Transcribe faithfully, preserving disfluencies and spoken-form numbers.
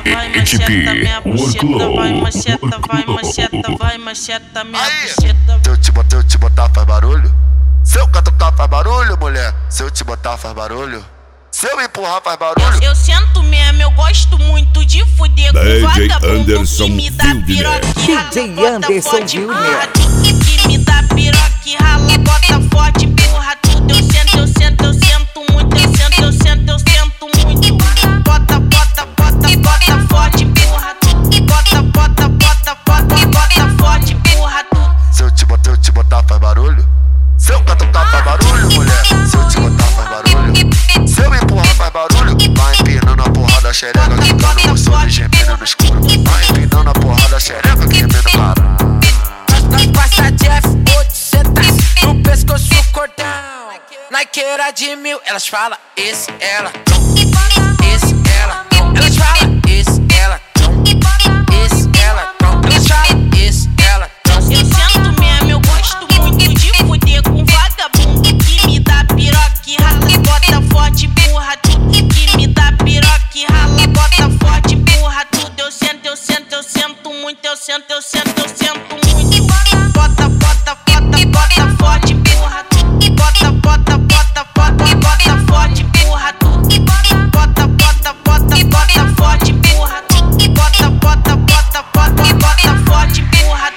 vai, macheta minha bucheta, vai, macheta, vai, macheta, vai, macheta minha bucheta. Se eu te botar, eu te botar, faz barulho. Se eu catucar, faz barulho, mulher. Se eu te botar, faz barulho. Se eu empurrar, faz barulho. Eu, eu sento mesmo, eu gosto muito de fuder com D J vagabundo Anderson que me dá Wildner. piroca e D J rala, Anderson bota forte, Wildner. empurra tudo. Que me dá piroca e rala, bota forte, empurra tudo. Eu sento, eu sento, eu sento muito. Eu sento, eu sento, eu sento muito. Bota, bota, bota, bota forte, empurra tudo. Bota, bota, bota, bota, bota forte, empurra tudo. Se eu te botar, eu te botar, faz barulho. Se eu catucar, faz barulho, mulher. Se eu te botar, faz barulho. Se eu empurrar, faz barulho. Vai empinando a porrada, xereca, quicando o sono e gemendo no escuro. Vai empinando a porrada, xereca, gemendo para. Nós passa de F oitocentos no pescoço cordão. Nikeira de mil, elas falam esse, ela.